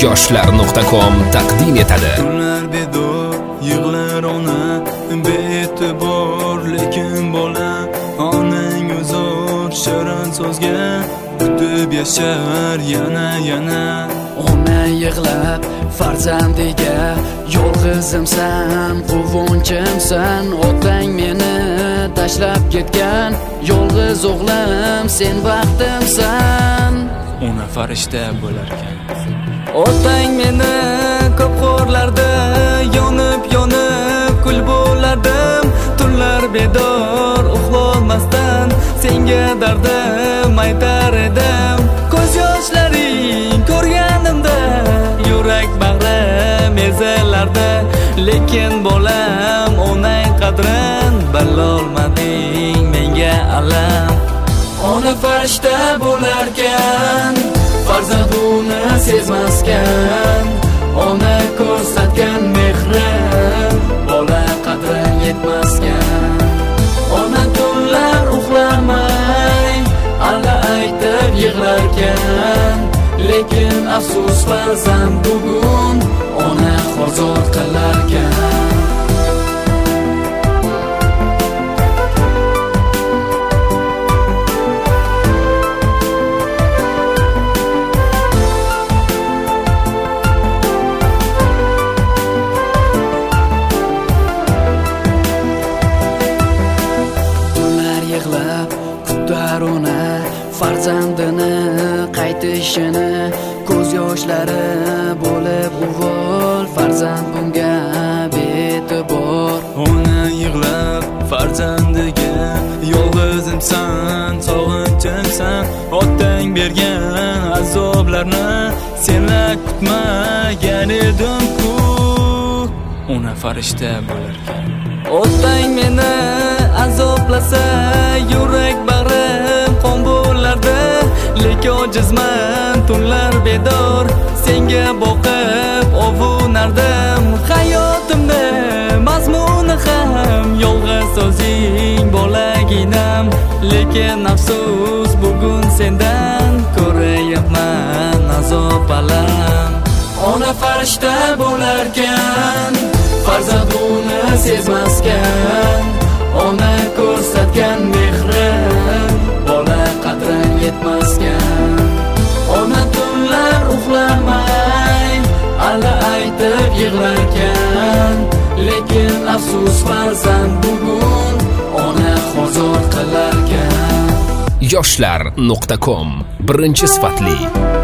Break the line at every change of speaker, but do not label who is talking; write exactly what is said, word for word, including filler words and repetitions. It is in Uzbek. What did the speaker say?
yoshlar nuqta com taqdim etadi.
Tunlar bedor, yig'lar ona, bee'tibor lekin bola, onang uzor shirin so'zga kutib yashar yana yana.
Ona yig'lab farzandiga, yolg'izimsan, quvonchimsan, otang meni tashlab ketgan, yolg'iz o'g'lim sen baxtimsan.
Ona farishta bo'larkan.
Otang meni ko'p xo'rlardi, yonib yonib kul bo'lardim. Tunlar bedor uxlolmasdan senga dardim aytar edim. Ko'z yoshlaring ko'rganimda yurak bag'rim ezilardi, lekin bolam onang qadrin bilolmading menga alam. Ona farishta bo'larkan, farzand uni sezmaskan, ona ko'rsatgan mehrin bola qadrin yetmaskan. Ona tunlar uxlamay alla aytib yig'larkan, lekin afsus farzand bugun ona hozor qilarkan. Kutar ona farzandini qaytishini, ko'z yoshlari bo'lib uvol, farzand bunga bee'tibor.
Ona yig'lab farzandiga, yolg'izimsan, sog'inchimsan, otang bergan azoblarni senlar kutmagan edim-ku. Ona farishta bo'larkan.
Otang meni azoblasa, yurak bag'rim qon bo'lardi, lekin ojizman, tunlar bedor senga boqib ovunardim. Hayotimda mazmuni ham yolg'iz so'zing bolaginam, lekin afsus bugun sendan ko'rayapman azob alam. Ona farishta bo'larkan, farzand uni sezmaskan, ona ko'rsatgan mehrin bola qadrin yetmaskan. Ona tunlar uxlamay alla aytib yig'larkan, lekin afsus farzand bugun ona hozor qilarkan.
yoshlar nuqta com birinchi sifatli